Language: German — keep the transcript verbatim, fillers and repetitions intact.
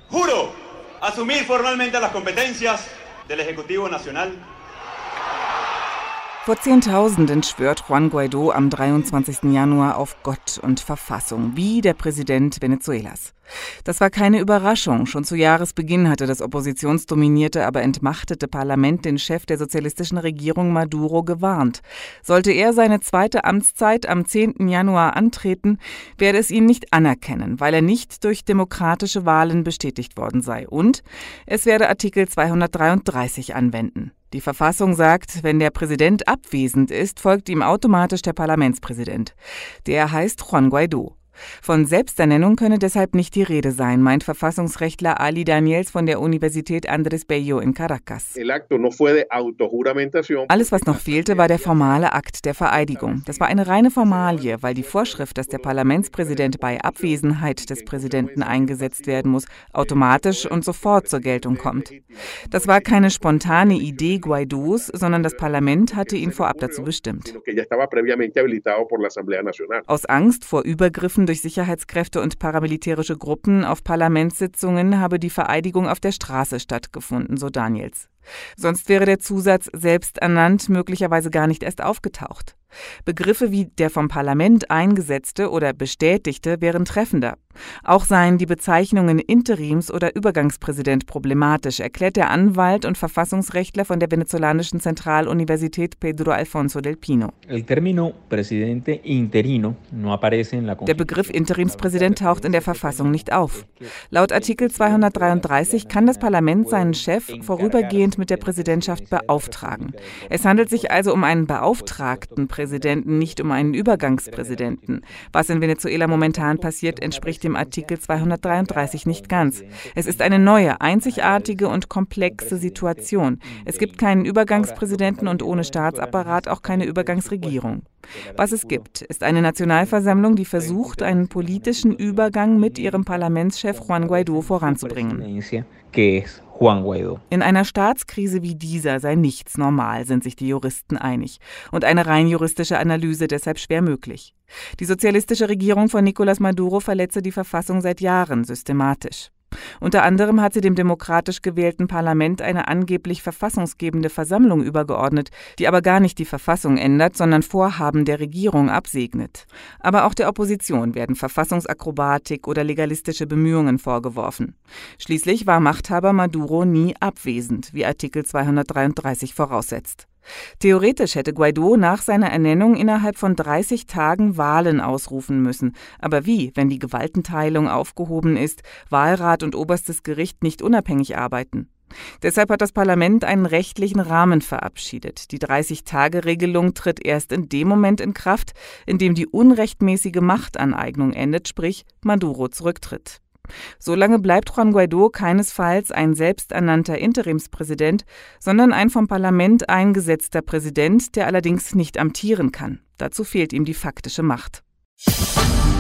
Juro asumir formalmente las competencias del Ejecutivo Nacional. Vor Zehntausenden schwört Juan Guaidó am dreiundzwanzigsten Januar auf Gott und Verfassung, wie der Präsident Venezuelas. Das war keine Überraschung. Schon zu Jahresbeginn hatte das oppositionsdominierte, aber entmachtete Parlament den Chef der sozialistischen Regierung Maduro gewarnt. Sollte er seine zweite Amtszeit am zehnten Januar antreten, werde es ihn nicht anerkennen, weil er nicht durch demokratische Wahlen bestätigt worden sei. Und es werde Artikel zweihundertdreiunddreißig anwenden. Die Verfassung sagt, wenn der Präsident abwesend ist, folgt ihm automatisch der Parlamentspräsident. Der heißt Juan Guaidó. Von Selbsternennung könne deshalb nicht die Rede sein, meint Verfassungsrechtler Ali Daniels von der Universität Andrés Bello in Caracas. Alles, was noch fehlte, war der formale Akt der Vereidigung. Das war eine reine Formalie, weil die Vorschrift, dass der Parlamentspräsident bei Abwesenheit des Präsidenten eingesetzt werden muss, automatisch und sofort zur Geltung kommt. Das war keine spontane Idee Guaidós, sondern das Parlament hatte ihn vorab dazu bestimmt. Aus Angst vor Übergriffen durch Sicherheitskräfte und paramilitärische Gruppen auf Parlamentssitzungen habe die Vereidigung auf der Straße stattgefunden, so Daniels. Sonst wäre der Zusatz selbst ernannt möglicherweise gar nicht erst aufgetaucht. Begriffe wie der vom Parlament eingesetzte oder bestätigte wären treffender. Auch seien die Bezeichnungen Interims- oder Übergangspräsident problematisch, erklärt der Anwalt und Verfassungsrechtler von der venezolanischen Zentraluniversität Pedro Alfonso del Pino. Der Begriff Interimspräsident taucht in der Verfassung nicht auf. Laut Artikel zweihundertdreiunddreißig kann das Parlament seinen Chef vorübergehend mit der Präsidentschaft beauftragen. Es handelt sich also um einen beauftragten Präsidenten, nicht um einen Übergangspräsidenten. Was in Venezuela momentan passiert, entspricht dem Artikel zweihundertdreiunddreißig nicht ganz. Es ist eine neue, einzigartige und komplexe Situation. Es gibt keinen Übergangspräsidenten und ohne Staatsapparat auch keine Übergangsregierung. Was es gibt, ist eine Nationalversammlung, die versucht, einen politischen Übergang mit ihrem Parlamentschef Juan Guaidó voranzubringen. In einer Staatskrise wie dieser sei nichts normal, sind sich die Juristen einig. Und eine rein juristische Analyse deshalb schwer möglich. Die sozialistische Regierung von Nicolás Maduro verletze die Verfassung seit Jahren systematisch. Unter anderem hat sie dem demokratisch gewählten Parlament eine angeblich verfassungsgebende Versammlung übergeordnet, die aber gar nicht die Verfassung ändert, sondern Vorhaben der Regierung absegnet. Aber auch der Opposition werden Verfassungsakrobatik oder legalistische Bemühungen vorgeworfen. Schließlich war Machthaber Maduro nie abwesend, wie Artikel zweihundertdreiunddreißig voraussetzt. Theoretisch hätte Guaidó nach seiner Ernennung innerhalb von dreißig Tagen Wahlen ausrufen müssen. Aber wie, wenn die Gewaltenteilung aufgehoben ist, Wahlrat und oberstes Gericht nicht unabhängig arbeiten? Deshalb hat das Parlament einen rechtlichen Rahmen verabschiedet. Die dreißig-Tage-Regelung tritt erst in dem Moment in Kraft, in dem die unrechtmäßige Machtaneignung endet, sprich Maduro zurücktritt. Solange bleibt Juan Guaidó keinesfalls ein selbsternannter Interimspräsident, sondern ein vom Parlament eingesetzter Präsident, der allerdings nicht amtieren kann. Dazu fehlt ihm die faktische Macht.